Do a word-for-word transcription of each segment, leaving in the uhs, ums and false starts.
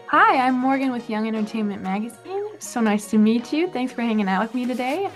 Hi, I'm Morgan with Young Entertainment Magazine. So nice to meet you. Thanks for hanging out with me today.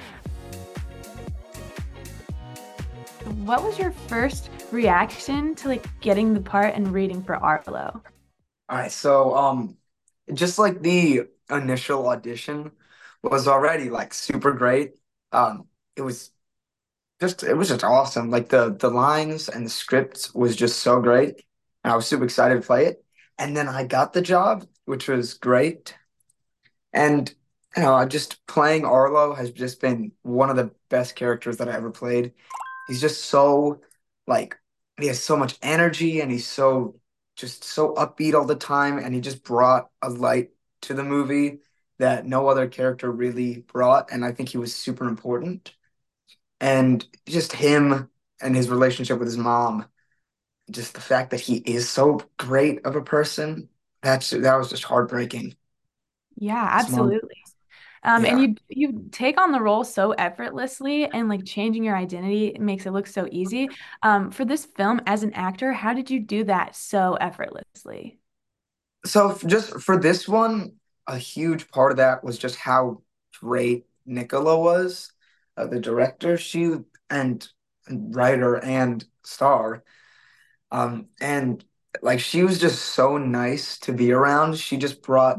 What was your first reaction to like getting the part and reading for Arlo? All right, so um, just like the initial audition was already like super great. Um, it was just it was just awesome. Like the the lines and the script was just so great, and I was super excited to play it. And then I got the job, which was great. And you know, I just playing Arlo has just been one of the best characters that I ever played. He's just so like he has so much energy and he's so just so upbeat all the time and he just brought a light to the movie that no other character really brought, and I think he was super important. And just him and his relationship with his mom, just the fact that he is so great of a person, that's that was just heartbreaking. Yeah, His mom, absolutely. Um, and yeah. you you take on the role so effortlessly and like changing your identity makes it look so easy. Um, for this film as an actor, how did you do that so effortlessly? So f- just for this one, a huge part of that was just how great Nicola was, uh, the director, she and, and writer and star. Um, and like she was just so nice to be around. She just brought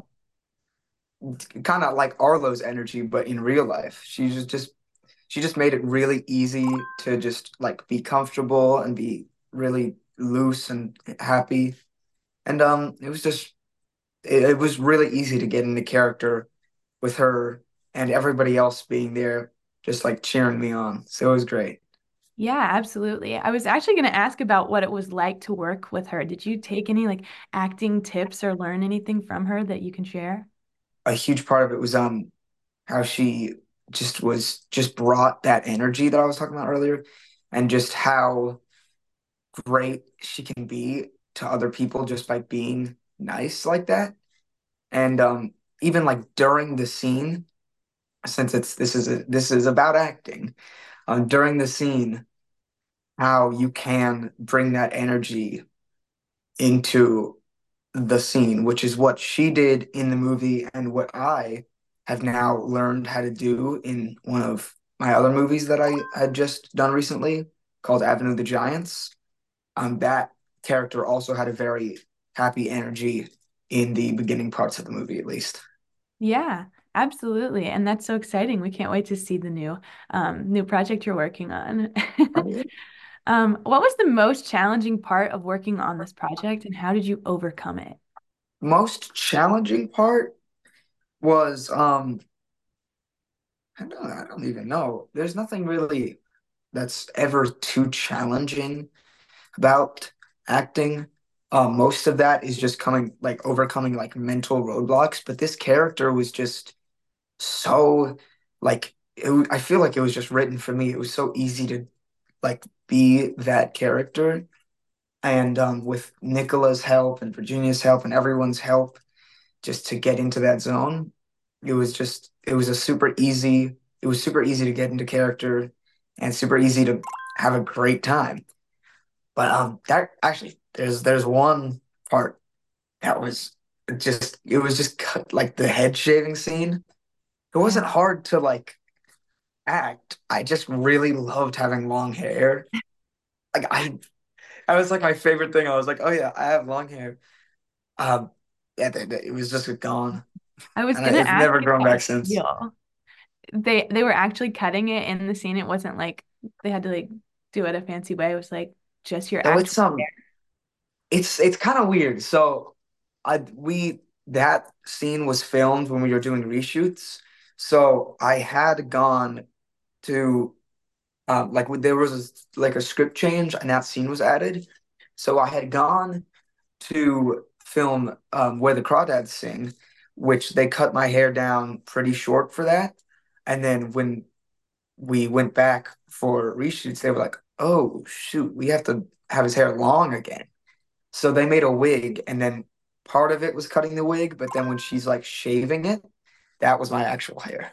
kind of like Arlo's energy, but in real life. She just just she just made it really easy to just like be comfortable and be really loose and happy. And um, it was just it, it was really easy to get into character with her and everybody else being there, just like cheering me on. So it was great. Yeah, absolutely. I was actually going to ask about what it was like to work with her. Did you take any like acting tips or learn anything from her that you can share? A huge part of it was um how she just was just brought that energy that I was talking about earlier, and just how great she can be to other people just by being nice like that. And um even like during the scene, since it's this is a, this is about acting, um during the scene, how you can bring that energy into the scene, which is what she did in the movie and what I have now learned how to do in one of my other movies that I had just done recently called Avenue of the Giants. Um, that character also had a very happy energy in the beginning parts of the movie, at least. Yeah, absolutely. And that's so exciting. We can't wait to see the new um new project you're working on. Oh, yeah. Um, what was the most challenging part of working on this project and how did you overcome it? Most challenging part was um I don't I don't even know. There's nothing really that's ever too challenging about acting. Uh, most of that is just coming like overcoming like mental roadblocks. But this character was just so like it, w- I feel like it was just written for me. It was so easy to like be that character. And um, with Nicola's help and Virginia's help and everyone's help, just to get into that zone, it was just it was a super easy. It was super easy to get into character and super easy to have a great time. But um, that actually, there's there's one part that was just it was just cut, like the head shaving scene. It Yeah. wasn't hard to like act. I just really loved having long hair. Like I, that was like my favorite thing. I was like, oh yeah, I have long hair. Um, yeah, th- th- it was just gone, I was and I, gonna it's ask never you grown how back to since. feel. They they were actually cutting it in the scene. It wasn't like they had to like do it a fancy way. It was like just your So actual it's um, hair. it's it's kind of weird. So I we that scene was filmed when we were doing reshoots. So I had gone to um, like there was a, like a script change and that scene was added. So I had gone to film um, Where the Crawdads Sing, which they cut my hair down pretty short for that. And then when we went back for reshoots, they were like, "Oh shoot, we have to have his hair long again." So they made a wig, and then part of it was cutting the wig, but then when she's like shaving it, that was my actual hair.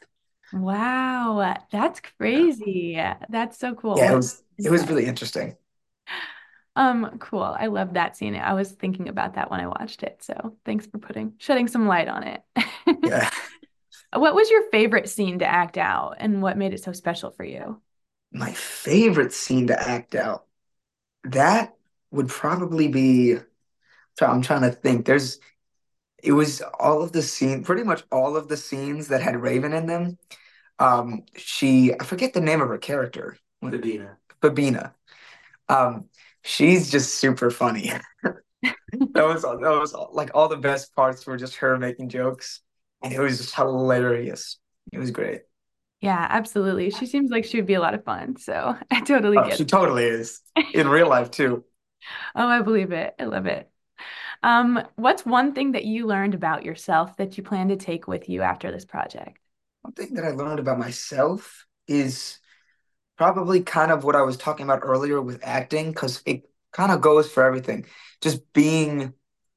Wow, that's Yeah, crazy. That's so cool. yeah, it What was it was insight. really interesting. Um, cool. I love that scene. I was thinking about that when I watched it. So thanks for putting shedding some light on it. Yeah. What was your favorite scene to act out and what made it so special for you? My favorite scene to act out, that would probably be, so I'm trying to think. There's, it was all of the scene, pretty much all of the scenes that had Raven in them. Um, she, I forget the name of her character. Babina. Babina. Um, she's just super funny. That was that was like all the best parts were just her making jokes, and it was just hilarious. It was great. Yeah, absolutely. She seems like she would be a lot of fun. So I totally Oh, get she totally is in real life too. Oh, I believe it. I love it. Um, what's one thing that you learned about yourself that you plan to take with you after this project? One thing that I learned about myself is probably kind of what I was talking about earlier with acting, because it kind of goes for everything. Just being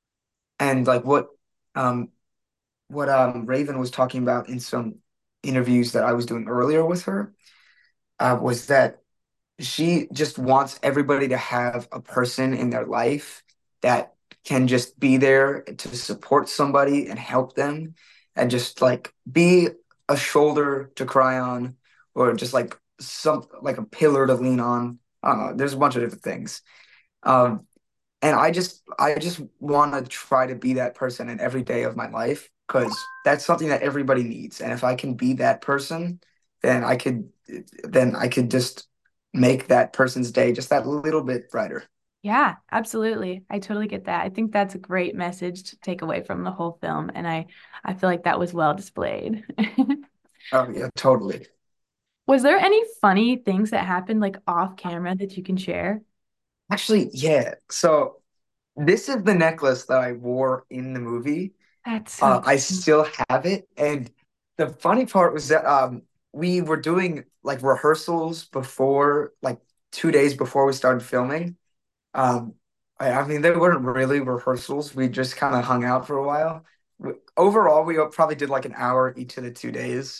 and like what um what um Raven was talking about in some interviews that I was doing earlier with her, uh, was that she just wants everybody to have a person in their life that can just be there to support somebody and help them and just like be a shoulder to cry on or just like some like a pillar to lean on. I don't know. There's a bunch of different things. Um, and I just I just want to try to be that person in every day of my life because that's something that everybody needs. And if I can be that person, then I could then I could just make that person's day just that little bit brighter. Yeah, absolutely. I totally get that. I think that's a great message to take away from the whole film, and I I feel like that was well displayed. Oh yeah, totally. Was there any funny things that happened like off camera that you can share? Actually, yeah. So this is the necklace that I wore in the movie. That's so Uh, I cute. still have it, and the funny part was that um, we were doing like rehearsals before, like two days before we started filming. Um, I, I mean, they weren't really rehearsals. We just kind of hung out for a while. W- Overall, we probably did like an hour each of the two days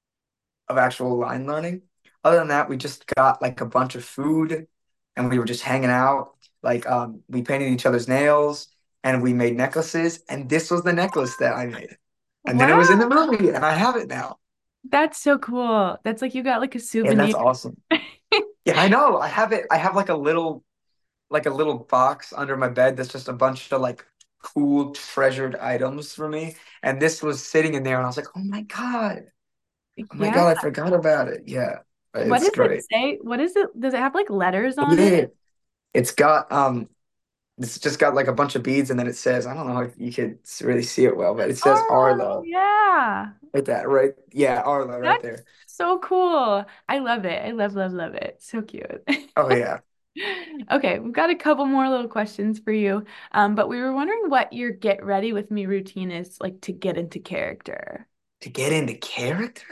of actual line learning. Other than that, we just got like a bunch of food and we were just hanging out. Like um, we painted each other's nails and we made necklaces. And this was the necklace that I made. And then it was in the Wow, movie and I have it now. that's so cool. That's like you got like a Yeah, that's souvenir. awesome. Yeah, I know. I have it. I have like a little like a little box under my bed that's just a bunch of like cool treasured items for me. And this was sitting in there and I was like, oh my God. Oh my Yeah. God, I forgot about it. Yeah, What it's does it great. say? What is it? Does it have like letters on it? Yeah, it's got um it's just got like a bunch of beads and then it says, I don't know if you could really see it well, but it says Oh, Arlo. yeah. Like that, right? Yeah, Arlo right That's there. so cool. I love it. I love, love, love it. So cute. Oh yeah. Okay, we've got a couple more little questions for you. Um, but we were wondering what your get ready with me routine is like to get into character. To get into character?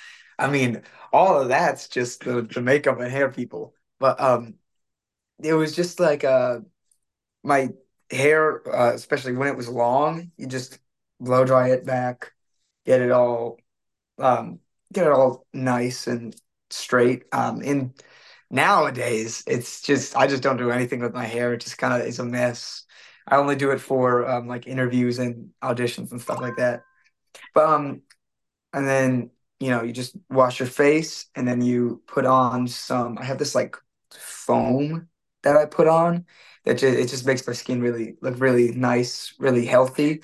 I mean, all of that's just the, the makeup and hair people. But um it was just like uh my hair, uh, especially when it was long, you just blow dry it back, get it all um get it all nice and straight. Um and nowadays it's just I just don't do anything with my hair. It just kind of is a mess. I only do it for um like interviews and auditions and stuff like that. But um and then you know you just wash your face and then you put on some I have this like foam that I put on that just, it just makes my skin really look really nice, really healthy.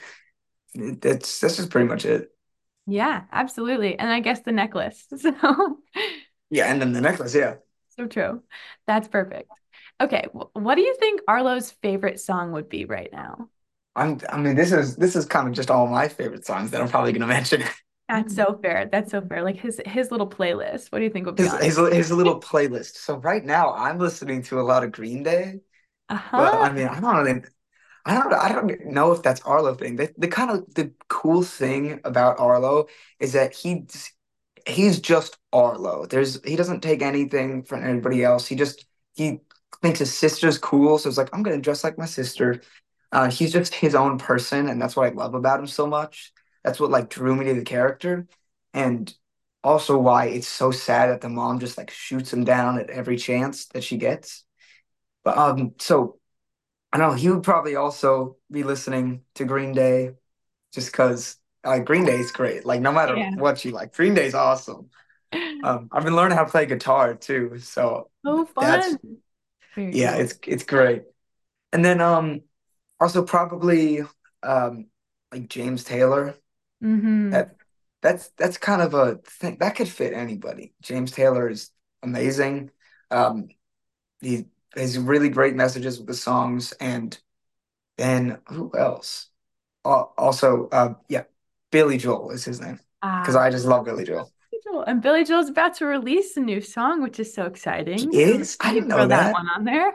It- That's that's just pretty much it. Yeah, absolutely. And I guess the necklace. So, Yeah, and then the necklace, yeah. so true. That's perfect. Okay, wh- what do you think Arlo's favorite song would be right now? I'm I mean this is this is kind of just all my favorite songs that I'm probably gonna mention. That's so fair. That's so fair. Like his his little playlist. What do you think would be His on it? his his little playlist. So right now I'm listening to a lot of Green Day, but Uh-huh. I mean I don't really I don't I don't know if that's Arlo thing. The, the kind of the cool thing about Arlo is that he's he's just Arlo. There's he doesn't take anything from anybody else. He just he thinks his sister's cool, so it's like I'm gonna dress like my sister. Uh, he's just his own person, and that's what I love about him so much. That's what like drew me to the character, and also why it's so sad that the mom just like shoots him down at every chance that she gets. But um, so I know he would probably also be listening to Green Day just because uh, Green Day is great. Like no matter Yeah. what you like, Green Day's awesome. Um, I've been learning how to play guitar too, so Oh, that's fun. Very yeah, cool. it's it's great. And then um, also probably um, like James Taylor. Mm-hmm. That that's that's kind of a thing that could fit anybody. James Taylor is amazing. Um, he has really great messages with the songs, and then who else? Al- Also, uh, yeah, Billy Joel is his name because Ah, I just love Billy Joel. Billy Joel. And Billy Joel's about to release a new song, which is so He exciting. So is? I you didn't could know throw that that. one on there.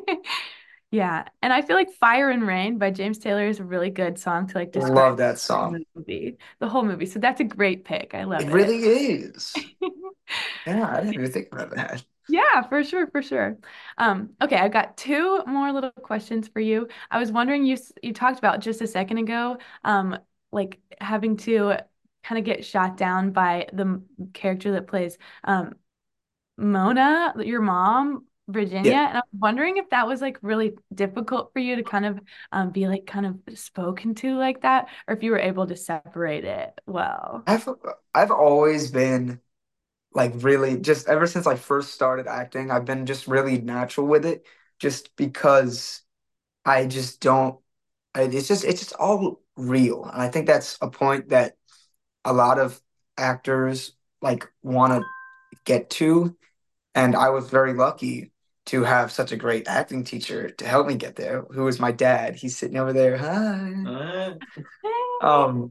Yeah. And I feel like Fire and Rain by James Taylor is a really good song to like describe Love that song. the movie, the whole movie. So that's a great pick. I love It it. really is. Yeah, I didn't even think about that. Yeah, for sure, for sure. Um, okay, I've got two more little questions for you. I was wondering, you s- you talked about just a second ago, um, like having to kind of get shot down by the m- character that plays um Mona, your mom, Virginia, Yeah, and I'm wondering if that was like really difficult for you to kind of um be like kind of spoken to like that, or if you were able to separate it well. I've I've always been like really just ever since I first started acting, I've been just really natural with it, just because I just don't. I- It's just it's just all real, and I think that's a point that a lot of actors like want to get to. And I was very lucky to have such a great acting teacher to help me get there, who was my dad. He's sitting over there. Hi. Um,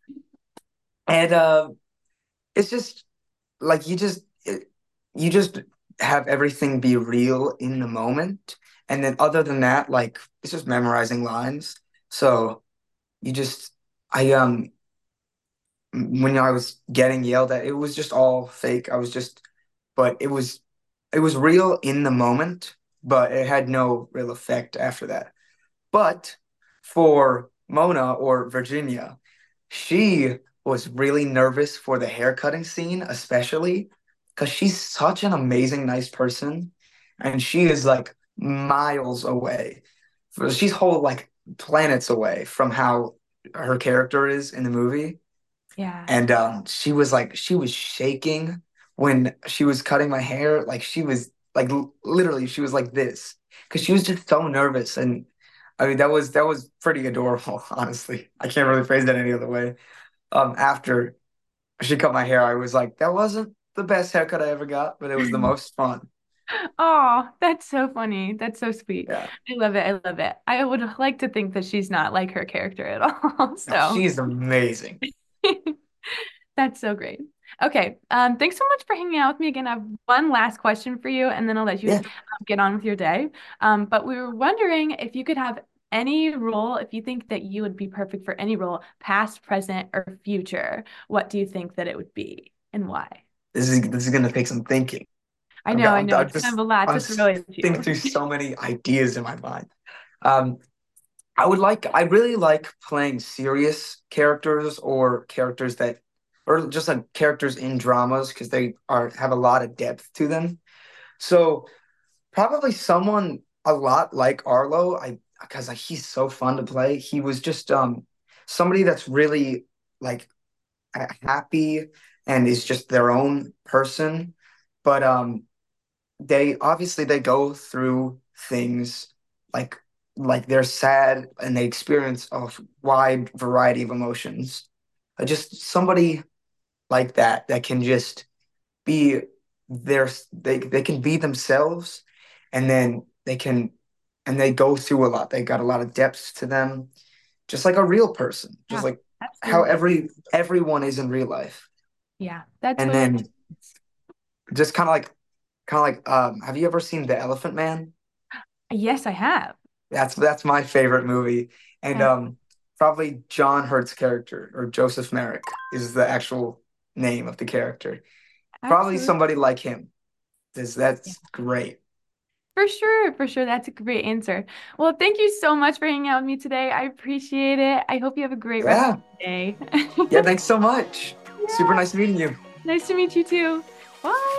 and uh, it's just like you just it, you just have everything be real in the moment. And then other than that, like it's just memorizing lines. So you just I um when I was getting yelled at, it was just all fake. I was just, but it was, it was real in the moment, but it had no real effect after that. But for Mona or Virginia, she was really nervous for the haircutting scene, especially because she's such an amazing, nice person, and she is like miles away. She's whole like planets away from how her character is in the movie. Yeah. And um, she was like, she was shaking when she was cutting my hair. Like she was like l- literally, she was like this because she was just so nervous. And I mean, that was that was pretty adorable, honestly. I can't really phrase that any other way. Um, after she cut my hair, I was like, that wasn't the best haircut I ever got, but it was the most fun. Oh, that's so funny. That's so sweet. Yeah, I love it. I love it. I would like to think that she's not like her character at all. no, So she's amazing. that's so great. Okay. Um, thanks so much for hanging out with me again. I have one last question for you, and then I'll let you Yeah, um, get on with your day. Um, but we were wondering if you could have any role, if you think that you would be perfect for any role, past, present, or future, what do you think that it would be and why? this is this is gonna take some thinking. I I've know, got I I'm, know. I'm It's kind just of a lot I'm to throw s- at thinking you. through so many ideas in my mind. Um, I would like, I really like playing serious characters or characters that, or just like characters in dramas because they are have a lot of depth to them. So probably someone a lot like Arlo, I because like, he's so fun to play. He was just um somebody that's really like ha- happy and is just their own person, but um they obviously they go through things like like they're sad and they experience a wide variety of emotions. Uh, Just somebody like that that can just be their they they can be themselves and then they can and they go through a lot. They got a lot of depth to them, just like a real person, just Yeah, like how absolutely. every everyone is in real life. Yeah, that And totally then makes sense. just kind of like kind of like um have you ever seen The Elephant Man? Yes, I have. That's that's my favorite movie. And Ab- um probably John Hurt's character or Joseph Merrick is the actual name of the character. Probably Absolutely. somebody like him. That's that's great. For sure, for sure. That's a great answer. Well, thank you so much for hanging out with me today. I appreciate it. I hope you have a great rest of Yeah. the day. Yeah, thanks so much. Super Yeah, nice meeting you. nice to meet you too. Bye.